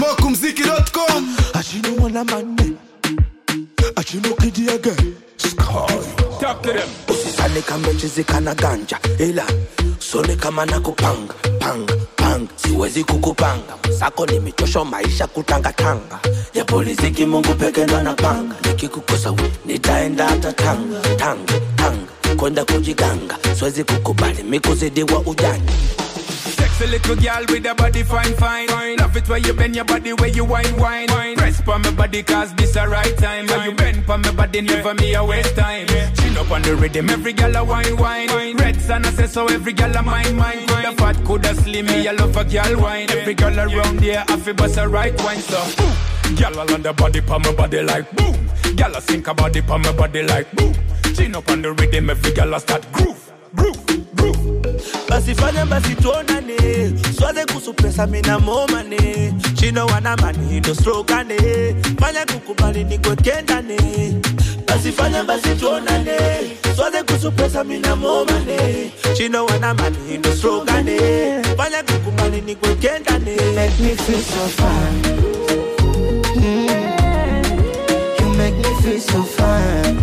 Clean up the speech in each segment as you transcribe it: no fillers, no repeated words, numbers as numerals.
Smokumziki.com. Achino wana mane, achino kidi again. Talk to them. Usisane kama chizika na ganja, ila sone kama nakupanga, panga. Siwezi kukupanga, sako nimechosha maisha kutanga. Ya polisi Mungu peke ndo anapanga. Nikikukosa nitaenda hata tanga. Kwenda kujiganga, siwezi kukubali mikuzidi wa ujanja. Sexy little girl with a body fine. Love it where you bend your body, where you wine. Press pa my body cause this a right time. Where you bend pa my body, never me a waste time. Chin up on the rhythm, every girl a wine. Red sun I say so, every girl a mine. Coulda fat, coulda slim, me I love a girl wine. Every girl around here, I feel bust a right wine. So, girl all on the body pa my body like boom. Girl a sink a body pa my body like boom. Chin up on the rhythm, every girl a start groove. Basi fanya basi tuonane, swaze kusupesa mina momane. Chino wana mani ndo strokane, fanya kukubali niko kendane. Basi fanya basi tuonane, swaze kusupesa mina momane. Chino wana mani ndo strokane, fanya kukubali niko kendane. You make me feel so fine. You make me feel so fine.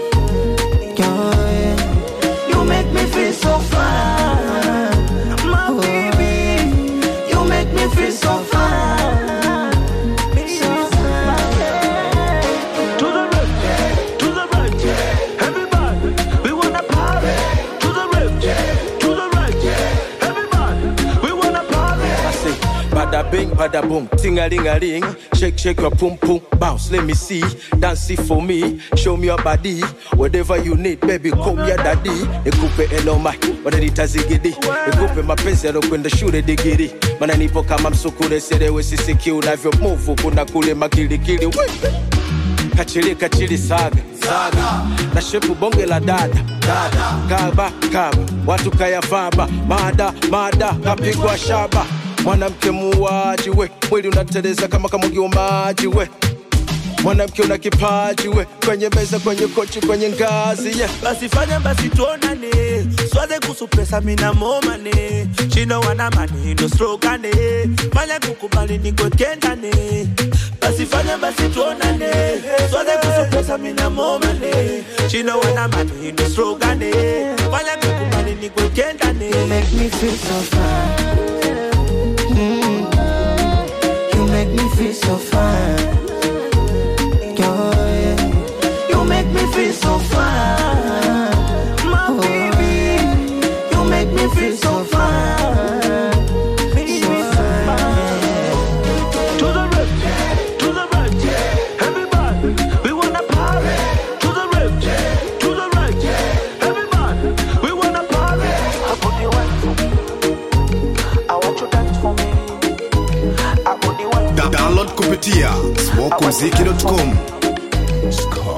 You make me feel so fine, my baby. You make me feel so fine, so fine. To the right, everybody, we wanna party. To the right, everybody, we wanna party. I say, bada bing, bada boom, ting-a-ling-a-ling. Shake your pum pum, bounce, let me see. Dance it for me, show me your body. Whatever you need, baby, call me your daddy. Nikupe eloma, wananita zigidi. Nikupe mapenzi yalokwenda shule digiri. Mana nipo kama msukule, serewe sisiki. Unavyo move, kuna kule makilikili. Kachili saga. Na shepu bonge la dada. Kaba, watu kaya faba. Mada, kapigwa shaba. Mwanamke muwaji we, mwili unateleza kama kamugi wa maji we. Mwanamke una kipaji we, kwenye meza, kwenye kochi, kwenye ngazi yeah. Basi fanya basi tuonane, swaze kusupesa mina momane. Chino wana mani ndo strokane, fanya kukubali niko kendane. Basi fanya basi tuonane, swaze kusupesa mina momane. Chino wana mani ndo strokane, fanya kukubali niko kendane. You make me feel so fine. You make me feel so fine. You make me feel so fine, my baby. you make me feel so fine, so fine. To the right, everybody, we wanna party. To the right, everybody, we wanna party. I put the one for me, I want you dance for me. I put the one. Download kupitia Smokumziki.com.